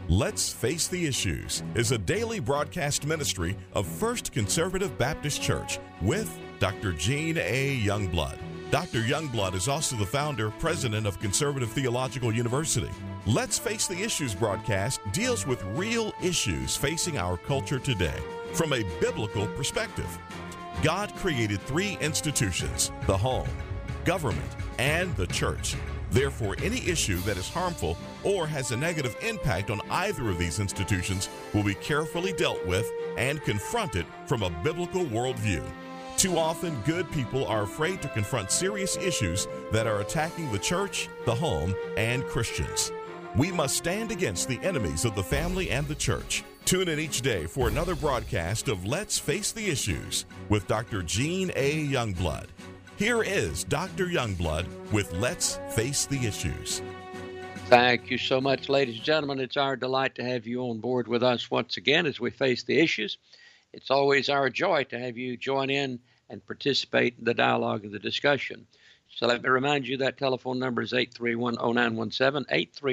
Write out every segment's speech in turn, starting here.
Let's Face the Issues is a daily broadcast ministry of First Conservative Baptist Church with Dr. Gene A. Youngblood. Dr. Youngblood is also the founder, president of Conservative Theological University. Let's Face the Issues broadcast deals with real issues facing our culture today from a biblical perspective. God created three institutions: the home, government, and the church. Therefore, any issue that is harmful or has a negative impact on either of these institutions will be carefully dealt with and confronted from a biblical worldview. Too often, good people are afraid to confront serious issues that are attacking the church, the home, and Christians. We must stand against the enemies of the family and the church. Tune in each day for another broadcast of Let's Face the Issues with Dr. Gene A. Youngblood. Here is Dr. Youngblood with Let's Face the Issues. Thank you so much, ladies and gentlemen. It's our delight to have you on board with us once again as we face the issues. It's always our joy to have you join in and participate in the dialogue and the discussion. So let me remind you that telephone number is 831-0917,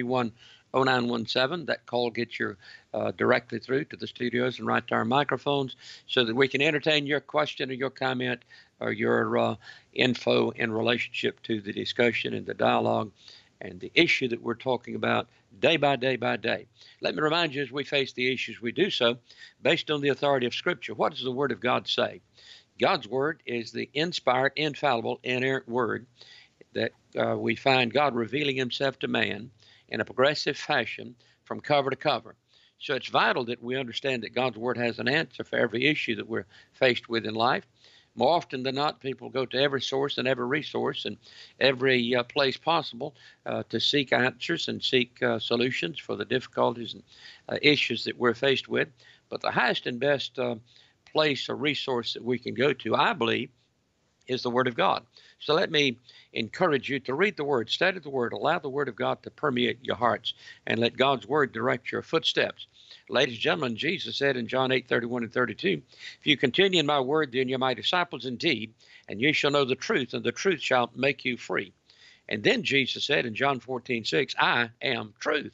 831-0917. That call gets you directly through to the studios and right to our microphones so that we can entertain your question or your comment or your info in relationship to the discussion and the dialogue and the issue that we're talking about day by day by day. Let me remind you, as we face the issues, we do so based on the authority of Scripture. What does the Word of God say? God's Word is the inspired, infallible, inerrant Word that we find God revealing Himself to man in a progressive fashion from cover to cover. So it's vital that we understand that God's Word has an answer for every issue that we're faced with in life. More often than not, people go to every source and every resource and every place possible to seek answers and seek solutions for the difficulties and issues that we're faced with. But the highest and best place or resource that we can go to, I believe, is the Word of God. So let me encourage you to read the Word, study the Word, allow the Word of God to permeate your hearts, and let God's Word direct your footsteps. Ladies and gentlemen, Jesus said in John 8:31 and 32, "If you continue in my word, then you're my disciples indeed, and you shall know the truth, and the truth shall make you free." And then Jesus said in John 14:6, "I am truth."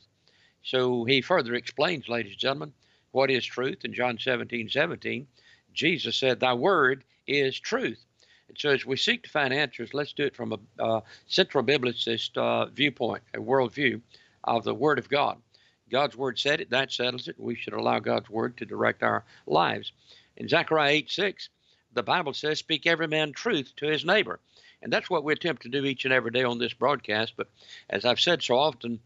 So he further explains, ladies and gentlemen, what is truth. In John 17:17, Jesus said, "Thy word is truth." And so as we seek to find answers, let's do it from a central biblicist viewpoint, a worldview of the Word of God. God's Word said it, that settles it. We should allow God's Word to direct our lives. In Zechariah 8:6, the Bible says, "Speak every man truth to his neighbor." And that's what we attempt to do each and every day on this broadcast. But as I've said so often,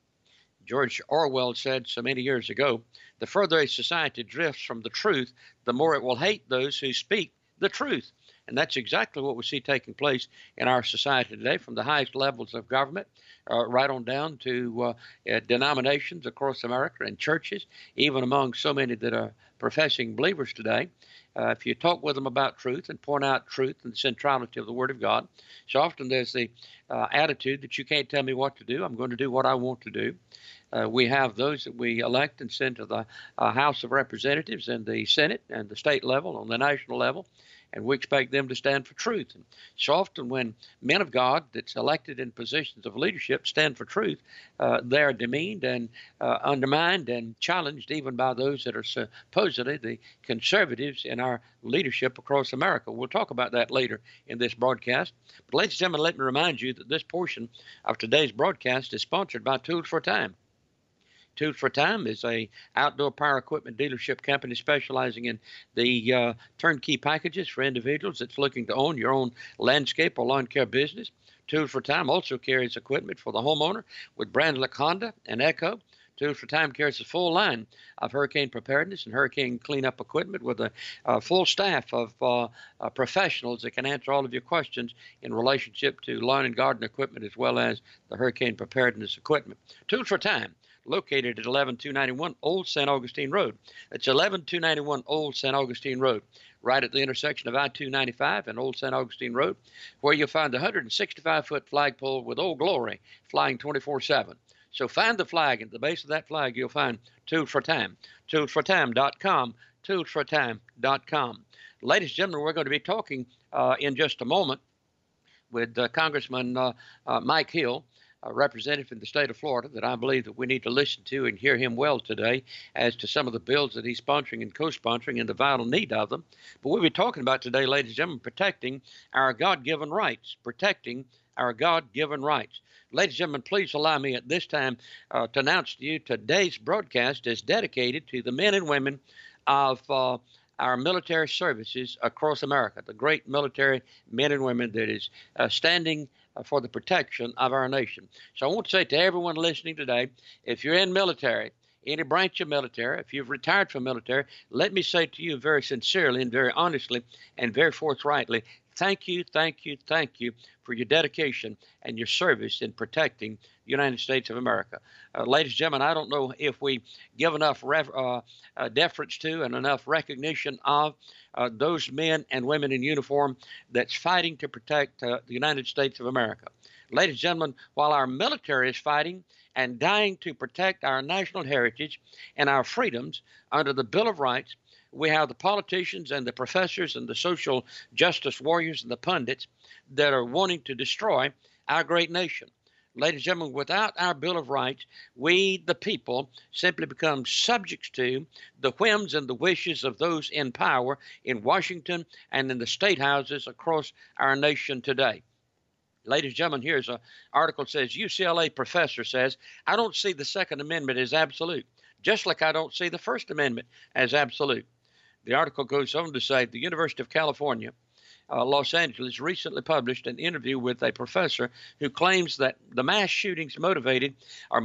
George Orwell said so many years ago, the further a society drifts from the truth, the more it will hate those who speak the truth. And that's exactly what we see taking place in our society today, from the highest levels of government right on down to denominations across America and churches, even among so many that are professing believers today. If you talk with them about truth and point out truth and the centrality of the Word of God, so often there's the attitude that you can't tell me what to do. I'm going to do what I want to do. We have those that we elect and send to the House of Representatives and the Senate and the state level, on the national level, and we expect them to stand for truth. And so often when men of God that's elected in positions of leadership stand for truth, they are demeaned and undermined and challenged even by those that are supposedly the conservatives in our leadership across America. We'll talk about that later in this broadcast. But ladies and gentlemen, let me remind you that this portion of today's broadcast is sponsored by Tools for Time. Tools for Time is a outdoor power equipment dealership company specializing in the turnkey packages for individuals that's looking to own your own landscape or lawn care business. Tools for Time also carries equipment for the homeowner with brands like Honda and Echo. Tools for Time carries a full line of hurricane preparedness and hurricane cleanup equipment with a full staff of professionals that can answer all of your questions in relationship to lawn and garden equipment as well as the hurricane preparedness equipment. Tools for Time, located at 11291 Old St. Augustine Road. That's 11291 Old St. Augustine Road, right at the intersection of I-295 and Old St. Augustine Road, where you'll find the 165-foot flagpole with Old Glory flying 24/7. So find the flag, and at the base of that flag, you'll find Tools for Time, toolsfortime.com, toolsfortime.com. Ladies and gentlemen, we're going to be talking in just a moment with Congressman Mike Hill representative in the state of Florida that I believe that we need to listen to and hear him well today as to some of the bills that he's sponsoring and co-sponsoring and the vital need of them. But we'll be talking about today, ladies and gentlemen, protecting our God-given rights, protecting our God-given rights. Ladies and gentlemen, please allow me at this time to announce to you today's broadcast is dedicated to the men and women of our military services across America, the great military men and women that is standing for the protection of our nation. So I want to say to everyone listening today, if you're in military, any branch of military, if you've retired from military, let me say to you very sincerely and very honestly and very forthrightly, thank you, thank you, thank you for your dedication and your service in protecting the United States of America. Ladies and gentlemen, I don't know if we give enough deference to and enough recognition of those men and women in uniform that's fighting to protect the United States of America. Ladies and gentlemen, while our military is fighting and dying to protect our national heritage and our freedoms under the Bill of Rights, we have the politicians and the professors and the social justice warriors and the pundits that are wanting to destroy our great nation. Ladies and gentlemen, without our Bill of Rights, we, the people, simply become subjects to the whims and the wishes of those in power in Washington and in the state houses across our nation today. Ladies and gentlemen, here's an article that says, UCLA professor says, I don't see the Second Amendment as absolute, just like I don't see the First Amendment as absolute. The article goes on to say the University of California, Los Angeles, recently published an interview with a professor who claims that the mass shootings motivated by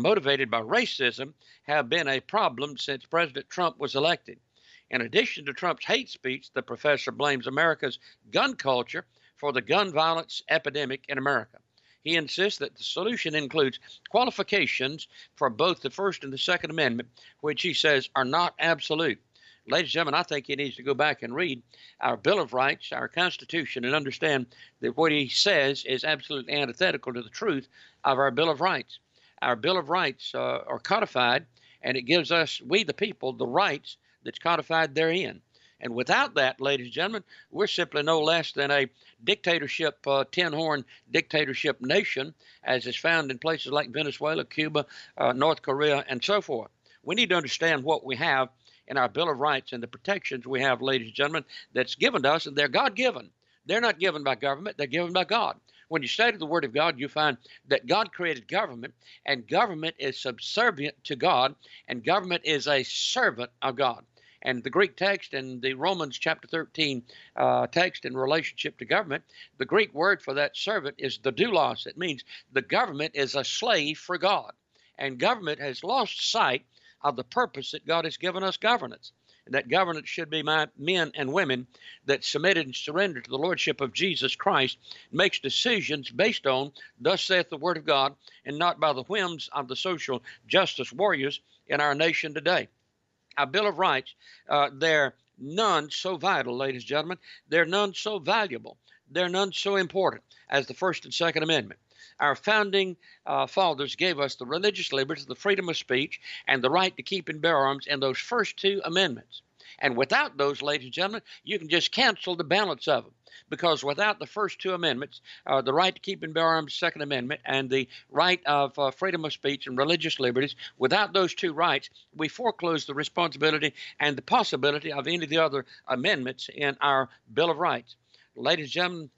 racism have been a problem since President Trump was elected. In addition to Trump's hate speech, the professor blames America's gun culture for the gun violence epidemic in America. He insists that the solution includes qualifications for both the First and the Second Amendment, which he says are not absolute. Ladies and gentlemen, I think he needs to go back and read our Bill of Rights, our Constitution, and understand that what he says is absolutely antithetical to the truth of our Bill of Rights. Our Bill of Rights are codified, and it gives us, we the people, the rights that's codified therein. And without that, ladies and gentlemen, we're simply no less than a dictatorship, tin-horn dictatorship nation, as is found in places like Venezuela, Cuba, North Korea, and so forth. We need to understand what we have in our Bill of Rights and the protections we have, ladies and gentlemen, that's given to us, and they're God-given. They're not given by government, they're given by God. When you study the Word of God, you find that God created government, and government is subservient to God, and government is a servant of God. And the Greek text in the Romans chapter 13 text in relationship to government, the Greek word for that servant is the doulos. It means the government is a slave for God. And government has lost sight of the purpose that God has given us governance. And that governance should be men and women that submitted and surrendered to the Lordship of Jesus Christ, makes decisions based on, thus saith the Word of God, and not by the whims of the social justice warriors in our nation today. Our Bill of Rights, they're none so vital, ladies and gentlemen. They're none so valuable. They're none so important as the First and Second Amendment. Our founding fathers gave us the religious liberties, the freedom of speech, and the right to keep and bear arms in those first two amendments. And without those, ladies and gentlemen, you can just cancel the balance of them. Because without the first two amendments, the right to keep and bear arms, Second Amendment, and the right of freedom of speech and religious liberties, without those two rights, we foreclose the responsibility and the possibility of any of the other amendments in our Bill of Rights. Ladies and gentlemen,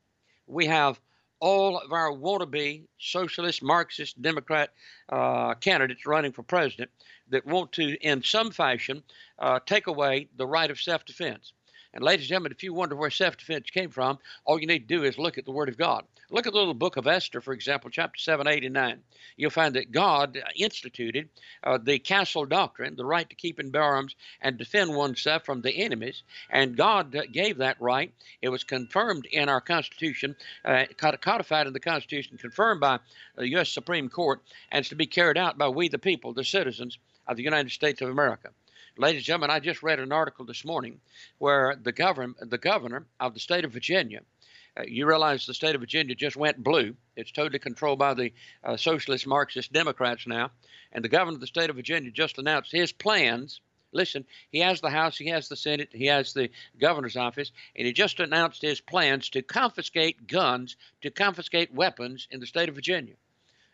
we have all of our wannabe socialist, Marxist, Democrat candidates running for president that want to, in some fashion, take away the right of self-defense. And ladies and gentlemen, if you wonder where self-defense came from, all you need to do is look at the Word of God. Look at the little book of Esther, for example, chapter 7, 8, and 9. You'll find that God instituted the castle doctrine, the right to keep and bear arms and defend oneself from the enemies. And God gave that right. It was confirmed in our Constitution, codified in the Constitution, confirmed by the U.S. Supreme Court, and it's to be carried out by we the people, the citizens of the United States of America. Ladies and gentlemen, I just read an article this morning where the governor of the state of Virginia, you realize the state of Virginia just went blue. It's totally controlled by the socialist Marxist Democrats now. And the governor of the state of Virginia just announced his plans. Listen, he has the House, he has the Senate, he has the governor's office, and he just announced his plans to confiscate guns, to confiscate weapons in the state of Virginia.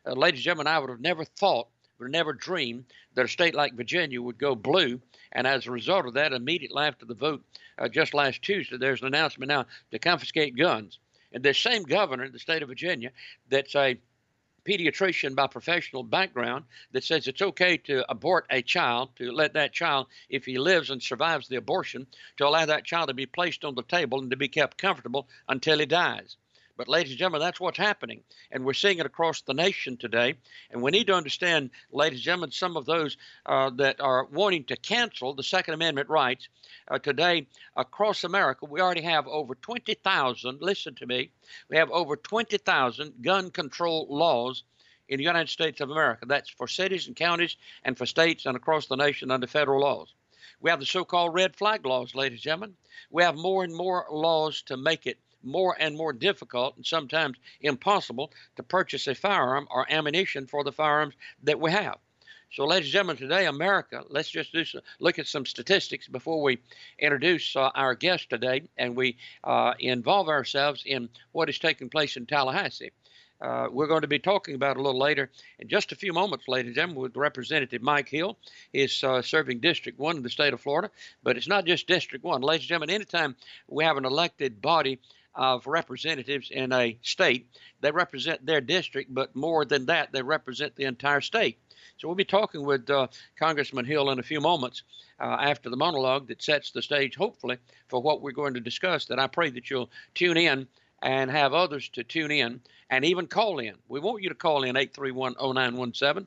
ladies and gentlemen, I would have never thought, would have never dreamed that a state like Virginia would go blue. And as a result of that, immediately after the vote just last Tuesday, there's an announcement now to confiscate guns. And the same governor in the state of Virginia that's a pediatrician by professional background that says it's okay to abort a child, to let that child, if he lives and survives the abortion, to allow that child to be placed on the table and to be kept comfortable until he dies. But ladies and gentlemen, that's what's happening. And we're seeing it across the nation today. And we need to understand, ladies and gentlemen, some of those that are wanting to cancel the Second Amendment rights. Today, across America, we already have over 20,000, listen to me, we have over 20,000 gun control laws in the United States of America. That's for cities and counties and for states and across the nation under federal laws. We have the so-called red flag laws, ladies and gentlemen. We have more and more laws to make it more and more difficult and sometimes impossible to purchase a firearm or ammunition for the firearms that we have. So, ladies and gentlemen, today, America, let's just look at some statistics before we introduce our guest today and we involve ourselves in what is taking place in Tallahassee. We're going to be talking about a little later in just a few moments, ladies and gentlemen, with Representative Mike Hill. He's serving District 1 in the state of Florida, but it's not just District 1. Ladies and gentlemen, anytime we have an elected body of representatives in a state, they represent their district, but more than that, they represent the entire state. So we'll be talking with Congressman Hill in a few moments after the monologue that sets the stage, hopefully, for what we're going to discuss, that I pray that you'll tune in and have others to tune in and even call in. We want you to call in 831-0917,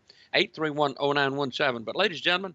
831-0917. But ladies and gentlemen,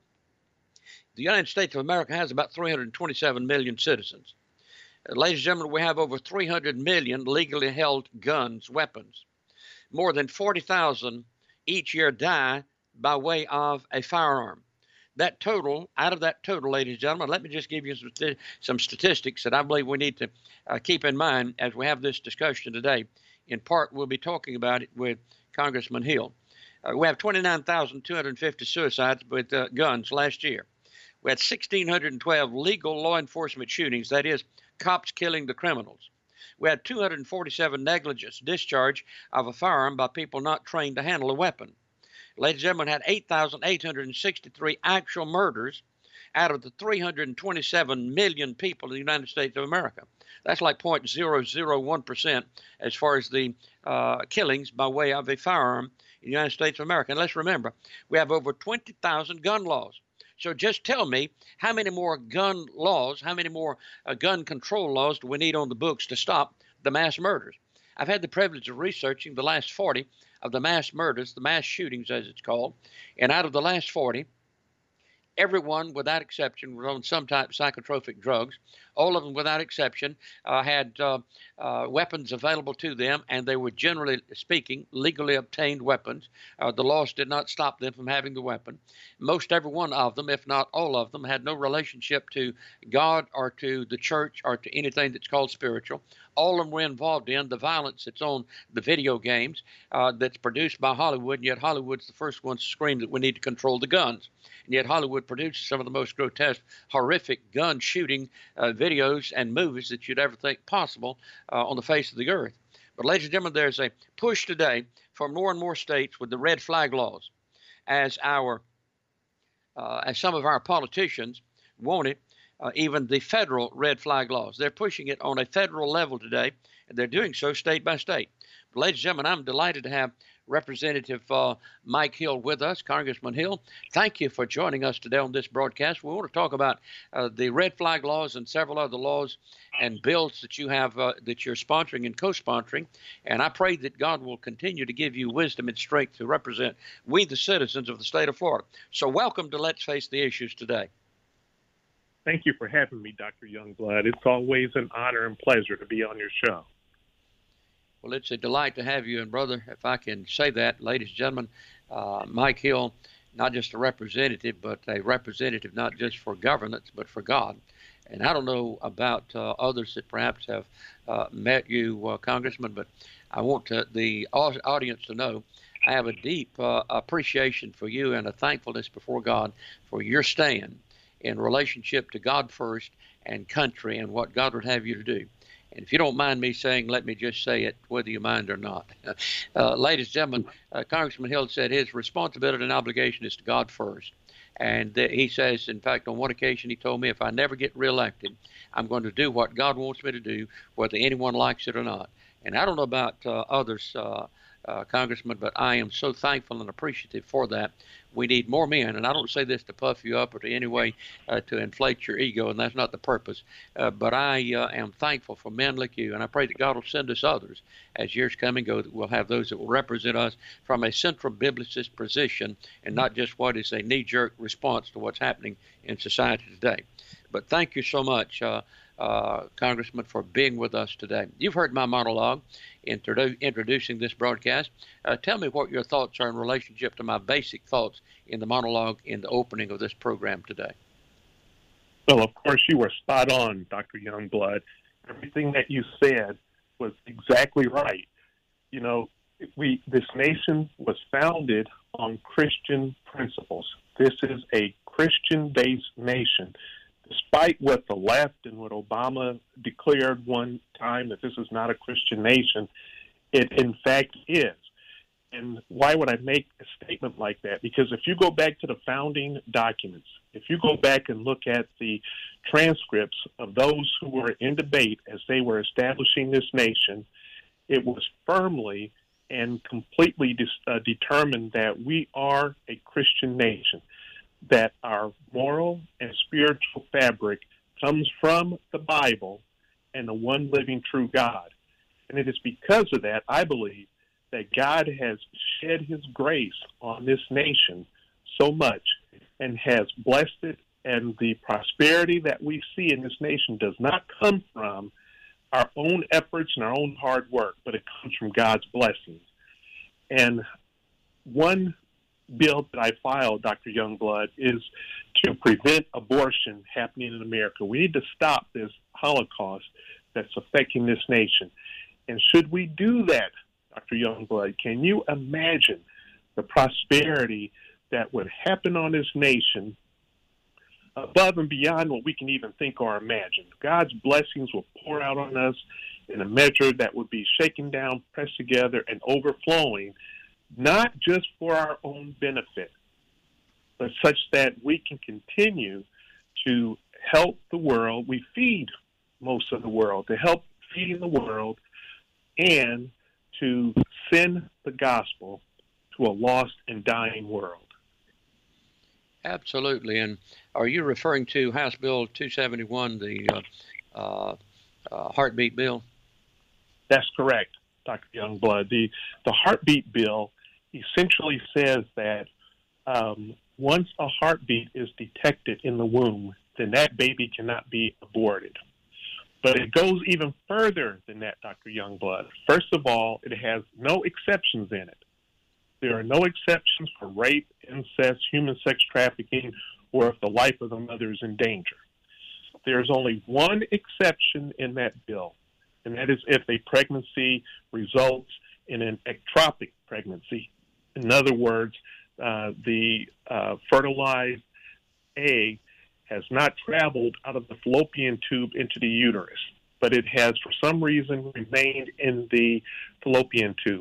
the United States of America has about 327 million citizens. Ladies and gentlemen, we have over 300 million legally held guns, weapons. More than 40,000 each year die by way of a firearm. That total, out of that total, ladies and gentlemen, let me just give you some statistics that I believe we need to keep in mind as we have this discussion today. In part, we'll be talking about it with Congressman Hill. We have 29,250 suicides with guns last year. We had 1,612 legal law enforcement shootings, that is, cops killing the criminals. We had 247 negligence discharge of a firearm by people not trained to handle a weapon. Ladies and gentlemen, had 8,863 actual murders out of the 327 million people in the United States of America. That's like 0.001% as far as the killings by way of a firearm in the United States of America. And let's remember, we have over 20,000 gun laws. So just tell me, how many more gun laws, how many more gun control laws do we need on the books to stop the mass murders? I've had the privilege of researching the last 40 of the mass murders, the mass shootings as it's called, and out of the last 40, everyone without exception was on some type of psychotropic drugs. All of them without exception had weapons available to them, and they were generally speaking legally obtained weapons. The laws did not stop them from having the weapon. Most every one of them, if not all of them, had no relationship to God or to the church or to anything that's called spiritual. All of them were involved in the violence that's on the video games that's produced by Hollywood, and yet Hollywood's the first one to scream that we need to control the guns. And yet Hollywood produces some of the most grotesque, horrific gun shooting videos and movies that you'd ever think possible on the face of the earth. But ladies and gentlemen, there's a push today for more and more states with the red flag laws, as some of our politicians want it. Even the federal red flag laws. They're pushing it on a federal level today, and they're doing so state by state. But ladies and gentlemen, I'm delighted to have Representative Mike Hill with us, Congressman Hill. Thank you for joining us today on this broadcast. We want to talk about the red flag laws and several other laws and bills that you have that you're sponsoring and co-sponsoring. And I pray that God will continue to give you wisdom and strength to represent we, the citizens of the state of Florida. So welcome to Let's Face the Issues today. Thank you for having me, Dr. Youngblood. It's always an honor and pleasure to be on your show. Well, it's a delight to have you. And, brother, if I can say that, ladies and gentlemen, Mike Hill, not just a representative, but a representative not just for governance, but for God. And I don't know about others that perhaps have met you, Congressman, but I want the audience to know I have a deep appreciation for you and a thankfulness before God for your stand in relationship to God first and country and what God would have you to do. And if you don't mind me saying, let me just say it, whether you mind or not. Ladies and gentlemen, Congressman Hill said his responsibility and obligation is to God first. And he says, in fact, on one occasion, he told me, if I never get reelected, I'm going to do what God wants me to do, whether anyone likes it or not. And I don't know about others, Congressman, but I am so thankful and appreciative for that. We need more men, and I don't say this to puff you up or to any way to inflate your ego, and that's not the purpose. But I am thankful for men like you, and I pray that God will send us others as years come and go, that we'll have those that will represent us from a central biblicist position and not just what is a knee-jerk response to what's happening in society today. But thank you so much, Congressman, for being with us today. You've heard my monologue introducing this broadcast. Tell me what your thoughts are in relationship to my basic thoughts in the monologue in the opening of this program today. Well, of course, you were spot on, Dr. Youngblood. Everything that you said was exactly right. You know, this nation was founded on Christian principles. This is a Christian-based nation. Despite what the left and what Obama declared one time, that this is not a Christian nation, it in fact is. And why would I make a statement like that? Because if you go back to the founding documents, if you go back and look at the transcripts of those who were in debate as they were establishing this nation, it was firmly and completely determined that we are a Christian nation, that our moral and spiritual fabric comes from the Bible and the one living true God. And it is because of that, I believe, that God has shed his grace on this nation so much and has blessed it, and the prosperity that we see in this nation does not come from our own efforts and our own hard work, but it comes from God's blessings. And one bill that I filed, Dr. Youngblood, is to prevent abortion happening in America. We need to stop this Holocaust that's affecting this nation. And should we do that, Dr. Youngblood, can you imagine the prosperity that would happen on this nation above and beyond what we can even think or imagine? God's blessings will pour out on us in a measure that would be shaken down, pressed together, and overflowing, not just for our own benefit, but such that we can continue to help the world. We feed most of the world, to help feeding the world and to send the gospel to a lost and dying world. Absolutely. And are you referring to House Bill 271, the heartbeat bill? That's correct, Dr. Youngblood. The heartbeat bill essentially says that once a heartbeat is detected in the womb, then that baby cannot be aborted. But it goes even further than that, Dr. Youngblood. First of all, it has no exceptions in it. There are no exceptions for rape, incest, human sex trafficking, or if the life of the mother is in danger. There's only one exception in that bill, and that is if a pregnancy results in an ectopic pregnancy. In other words, the fertilized egg has not traveled out of the fallopian tube into the uterus, but it has for some reason remained in the fallopian tube.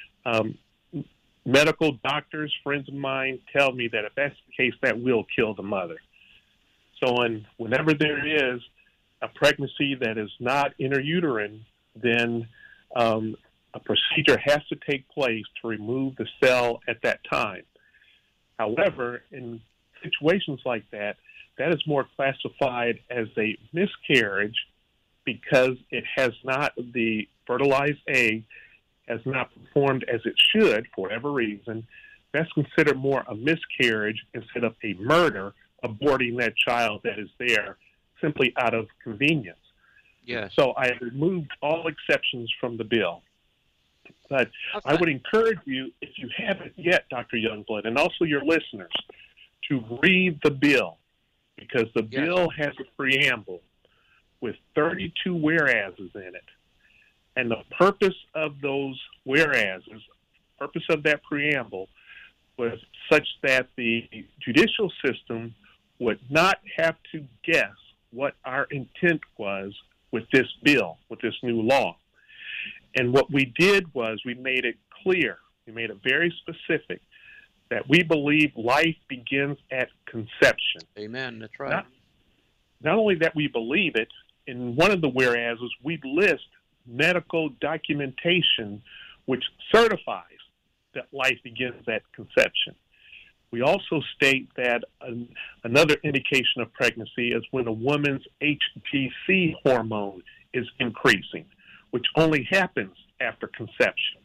Medical doctors, friends of mine, tell me that if that's the case, that will kill the mother. So whenever there is a pregnancy that is not interuterine, then a procedure has to take place to remove the cell at that time. However, in situations like that, that is more classified as a miscarriage because it has not, the fertilized egg has not performed as it should for whatever reason. That's considered more a miscarriage instead of a murder, aborting that child that is there simply out of convenience. Yes. So I have removed all exceptions from the bill. But okay. I would encourage you, if you haven't yet, Dr. Youngblood, and also your listeners, to read the bill, because the bill has a preamble with 32 whereases in it. And the purpose of those whereases, purpose of that preamble, was such that the judicial system would not have to guess what our intent was with this bill, with this new law. And what we did was we made it clear, we made it very specific, that we believe life begins at conception. Amen. That's right. Not only that we believe it, in one of the whereases, we list medical documentation which certifies that life begins at conception. We also state that another indication of pregnancy is when a woman's HCG hormone is increasing, which only happens after conception.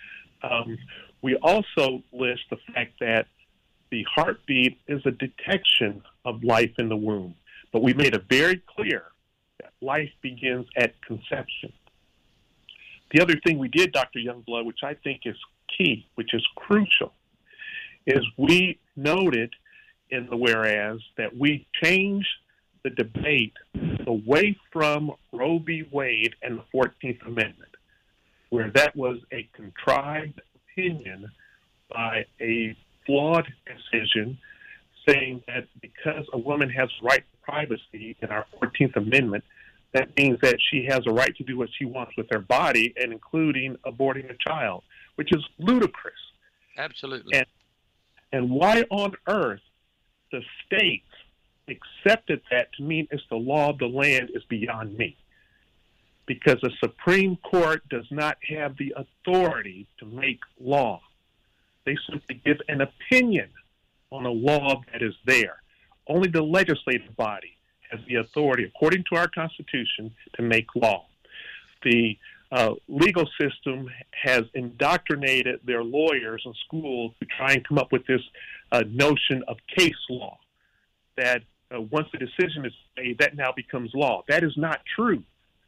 We also list the fact that the heartbeat is a detection of life in the womb, but we made it very clear that life begins at conception. The other thing we did, Dr. Youngblood, which I think is key, which is crucial, is we noted in the whereas that we changed the debate away from Roe v. Wade and the 14th Amendment, where that was a contrived opinion by a flawed decision saying that because a woman has right to privacy in our 14th Amendment, that means that she has a right to do what she wants with her body, and including aborting a child, which is ludicrous. Absolutely. And why on earth the states accepted that to mean it's the law of the land is beyond me. Because the Supreme Court does not have the authority to make law. They simply give an opinion on a law that is there. Only the legislative body has the authority, according to our Constitution, to make law. The legal system has indoctrinated their lawyers in school to try and come up with this notion of case law, that once the decision is made, that now becomes law. That is not true.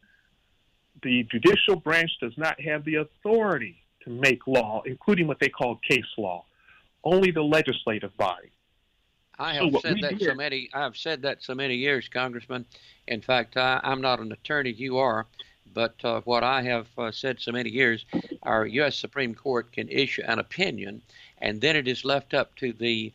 The judicial branch does not have the authority to make law, including what they call case law. Only the legislative body. I have said that so many years, Congressman. In fact, I'm not an attorney, you are, but what I have said so many years, our U.S. Supreme Court can issue an opinion, and then it is left up to the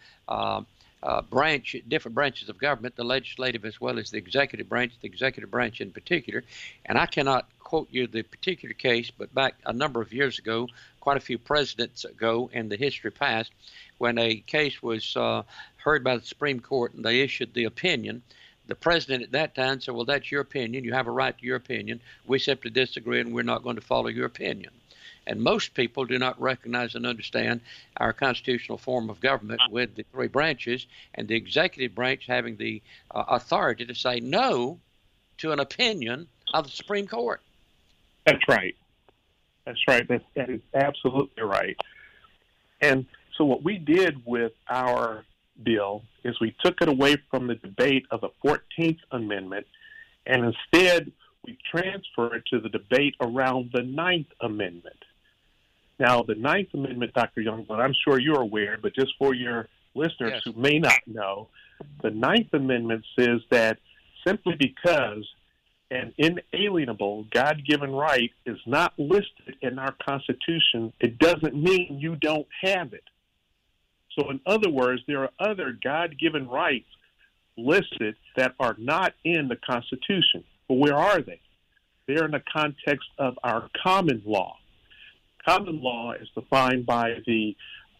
different branches of government, the legislative as well as the executive branch in particular. And I cannot quote you the particular case, but back a number of years ago, quite a few presidents ago in the history past, when a case was heard by the Supreme Court and they issued the opinion, the president at that time said, well, that's your opinion. You have a right to your opinion. We simply disagree, and we're not going to follow your opinion. And most people do not recognize and understand our constitutional form of government with the three branches, and the executive branch having the authority to say no to an opinion of the Supreme Court. That's right. That's right. That is absolutely right. And so what we did with our bill is we took it away from the debate of the 14th Amendment, and instead we transferred it to the debate around the 9th Amendment. Now, the 9th Amendment, Dr. Youngblood, I'm sure you're aware, but just for your listeners who may not know, the 9th Amendment says that simply because an inalienable God-given right is not listed in our Constitution, it doesn't mean you don't have it. So in other words, there are other God-given rights listed that are not in the Constitution. But where are they? They're in the context of our common law. Common law is defined by the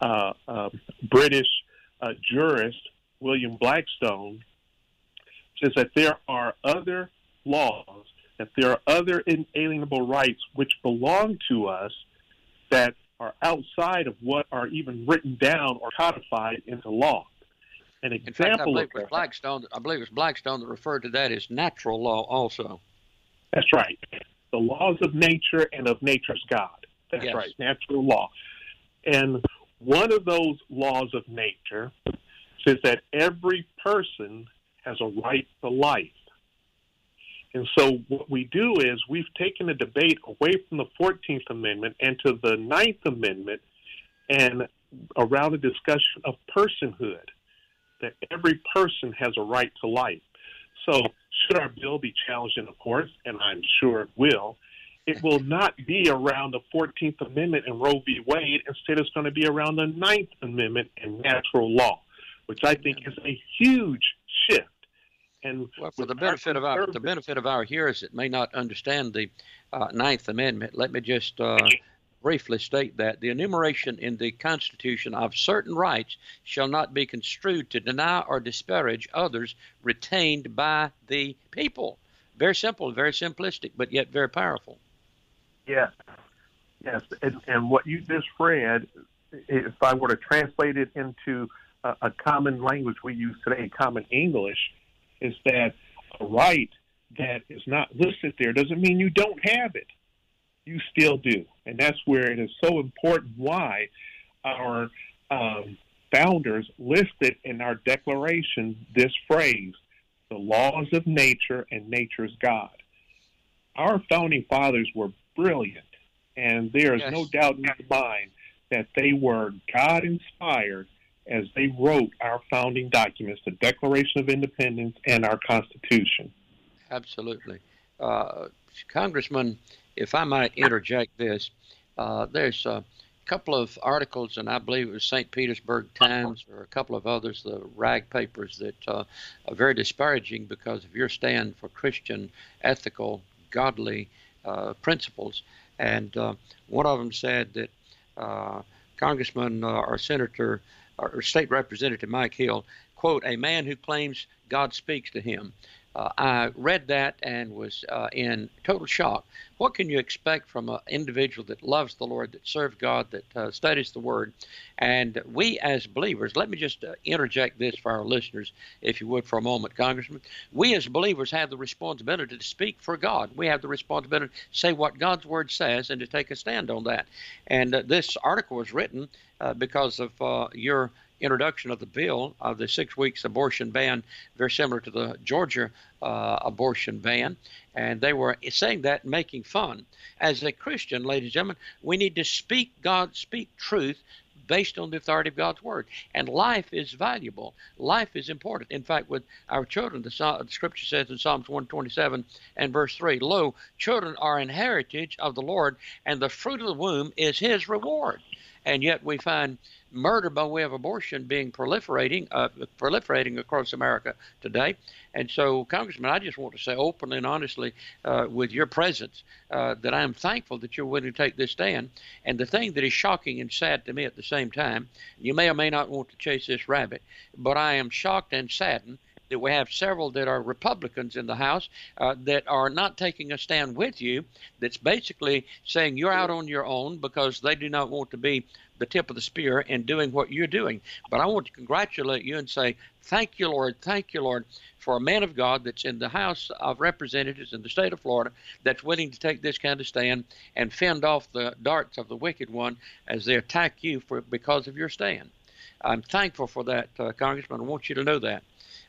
British jurist William Blackstone, says that there are other laws, that there are other inalienable rights which belong to us that are outside of what are even written down or codified into law. An example in fact, I believe of it was Blackstone that referred to that as natural law also. That's right. The laws of nature and of nature's God. That's right, natural law. And one of those laws of nature says that every person has a right to life. And so what we do is we've taken the debate away from the 14th Amendment and to the 9th Amendment and around the discussion of personhood, that every person has a right to life. So should our bill be challenged, and of course, and I'm sure it will not be around the 14th Amendment and Roe v. Wade. Instead, it's going to be around the 9th Amendment and natural law, which I think is a huge shift And well, for the benefit of our hearers that may not understand the Ninth Amendment, let me just briefly state that the enumeration in the Constitution of certain rights shall not be construed to deny or disparage others retained by the people. Very simple, very simplistic, but yet very powerful. Yes, and what you just read, if I were to translate it into a common language we use today, common English, is that a right that is not listed there doesn't mean you don't have it. You still do. And that's where it is so important why our founders listed in our Declaration this phrase, the laws of nature and nature's God. Our founding fathers were brilliant, and there is no doubt in my mind that they were God-inspired as they wrote our founding documents, the Declaration of Independence and our Constitution. Absolutely. Congressman, if I might interject this, there's a couple of articles, and I believe it was St. Petersburg Times or a couple of others, the rag papers, that are very disparaging because of your stand for Christian, ethical, godly principles. And one of them said that Congressman or Senator or State Representative Mike Hill, quote, a man who claims God speaks to him. I read that and was in total shock. What can you expect from an individual that loves the Lord, that serves God, that studies the Word? And we as believers, let me just interject this for our listeners, if you would, for a moment, Congressman. We as believers have the responsibility to speak for God. We have the responsibility to say what God's Word says and to take a stand on that. And this article was written because of your introduction of the bill of the 6 weeks abortion ban, very similar to the Georgia abortion ban. And they were saying that, making fun. As a Christian, ladies and gentlemen, we need to speak truth based on the authority of God's Word. And life is valuable. Life is important. In fact, with our children, the Scripture says in Psalms 127 and verse 3, lo, children are an heritage of the Lord, and the fruit of the womb is His reward. And yet we find murder by way of abortion being proliferating across America today. And so, Congressman, I just want to say openly and honestly with your presence that I am thankful that you're willing to take this stand. And the thing that is shocking and sad to me at the same time, you may or may not want to chase this rabbit, but I am shocked and saddened that we have several that are Republicans in the House that are not taking a stand with you, that's basically saying you're out on your own because they do not want to be the tip of the spear in doing what you're doing. But I want to congratulate you and say, thank you, Lord, for a man of God that's in the House of Representatives in the state of Florida that's willing to take this kind of stand and fend off the darts of the wicked one as they attack you because of your stand. I'm thankful for that, Congressman. I want you to know that.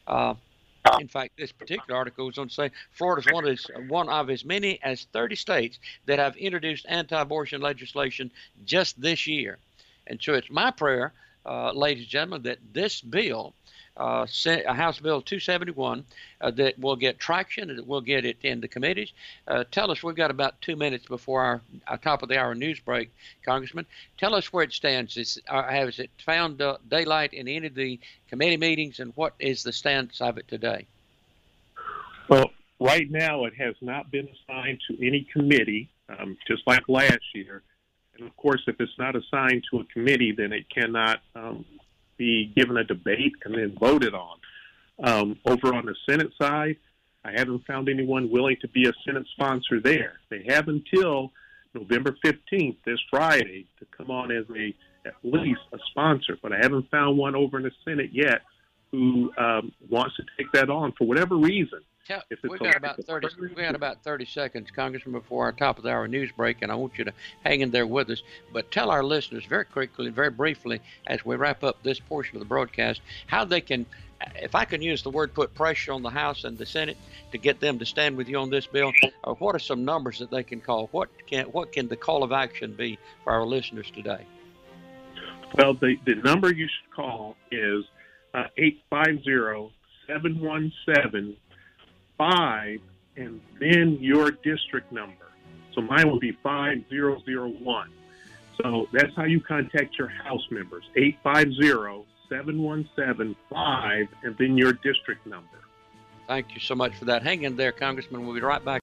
In fact, this particular article was on to say Florida is one of as many as 30 states that have introduced anti-abortion legislation just this year. And so it's my prayer, ladies and gentlemen, that this bill, House Bill 271, that will get traction and that we'll get it in the committees. Tell us, we've got about 2 minutes before our top of the hour news break, Congressman. Tell us where it stands. Has it found daylight in any of the committee meetings, and what is the stance of it today? Well, right now it has not been assigned to any committee, just like last year. And, of course, if it's not assigned to a committee, then it cannot be given a debate and then voted on. Over on the Senate side, I haven't found anyone willing to be a Senate sponsor there. They have until November 15th, this Friday, to come on as at least a sponsor. But I haven't found one over in the Senate yet who wants to take that on for whatever reason. We've got about 30 seconds, Congressman, before our top of the hour news break, and I want you to hang in there with us. But tell our listeners very quickly, very briefly, as we wrap up this portion of the broadcast, how they can, if I can use the word, put pressure on the House and the Senate to get them to stand with you on this bill. What are some numbers that they can call? What can the call of action be for our listeners today? Well, the number you should call is 850-717-5, and then your district number. So mine will be 5001. So that's how you contact your House members, 850-717-5, and then your district number. Thank you so much for that. Hang in there, Congressman. We'll be right back.